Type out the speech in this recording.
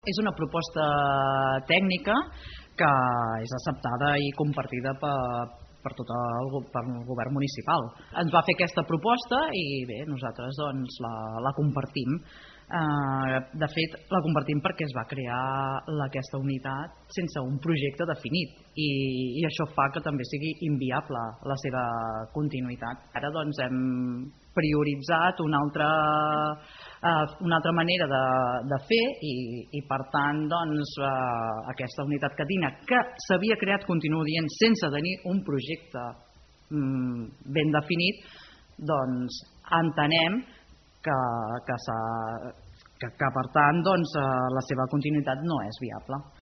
És una proposta tècnica que és acceptada i compartida per tot el govern municipal. Ens va fer aquesta proposta i bé, nosaltres doncs la compartim. De fet, la compartim perquè es va crear aquesta unitat sense un projecte definit i això fa que també sigui inviable la seva continuïtat. Ara doncs hem prioritzat una altra manera de fer i per tant doncs aquesta unitat catina que s'havia creat, continuo dient, sense tenir un projecte ben definit, doncs entenem que per tant doncs la seva continuïtat no és viable.